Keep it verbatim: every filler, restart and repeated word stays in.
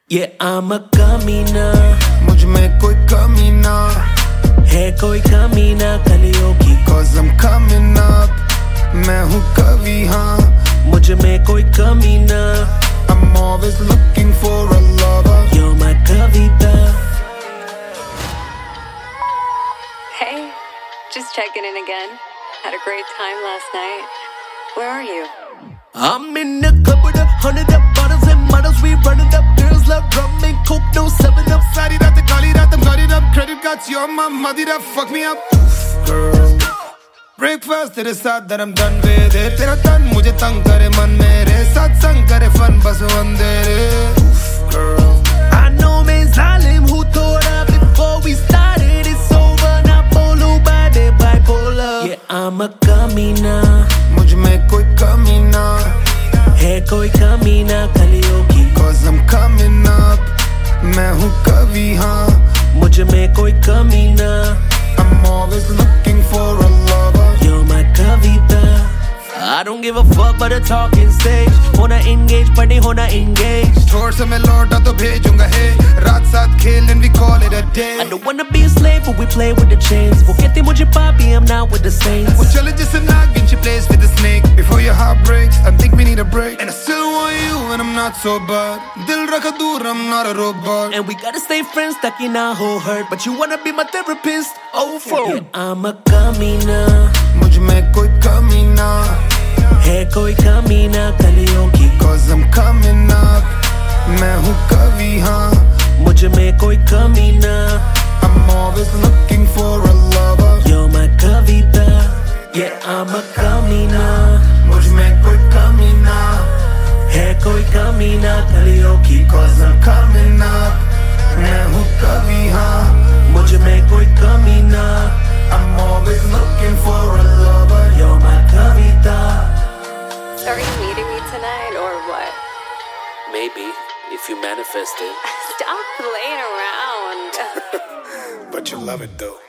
Yeah, I'm a कमीना, मुझ में कोई कमी ना है कोई कमी ना कलियों की, Cause I'm coming up, मैं हूँ कवि हाँ, मुझ में कोई कमी ना, I'm always looking for a lover. you're my Kavita. Hey, just checking in again. Had a great time last night. Where are you? I'm in the club with a hundred up bottles and models, we running up. Girls love rum and coke, no seven up. सारी रात काली रात I'm got it up, credit cards you're my madira, fuck me up. Girl, breakfast तेरे साथ that I'm done with it. तेरा तन मुझे तंग करे मन मेरे साथ संग करे फन बस अंधेरे. Girl, I know मैं जालिम हूँ थोड़ा, before we started it's over. ना बोलूँ बातें bipolar. Yeah, I'm a कमीना, मुझ में कोई कमी ना है कोई कमी ना कलियों की, Cause I'm coming up, मैं हूँ कवि हाँ, मुझ में कोई कमी ना, I'm always looking for a lover. you're my Kavita. I don't give a fuck about the talking stage. होना engage but नहीं होना engage. छोड़ से मैं लौटा तो भेजूंगा है रात साथ खेल and we call it a day. I don't wanna be a slave but we play with the chains. वो कहते मुझे पापी I'm not with the saints. वो चले जैसे नागिन she plays with the snake. Before your heart breaks I think we need a break. And I still want you and I'm not so bad. दिल रखा दूर I'm not a robot. And we gotta stay friends ताकि ना हो hurt. But you wanna be my therapist. Oh fuck. Yeah, I'm a कमीना, मुझ में कोई कमी ना है कोई कमी ना कलियों की, Cause I'm coming up, मैं हूँ कवि हाँ, मुझ में कोई कमी ना, I'm always looking for a lover. you're my Kavita. Yeah, I'm a कमीना, मुझ में कोई कमी ना है कोई कमी ना कलियों की, Cause I'm coming up, मैं हूँ कवि हाँ, मुझ में कोई कमी ना, I'm always looking for a lover. you're my Kavita. Are you meeting me tonight or what? Maybe if you manifest it. Stop playing around. But you love it though.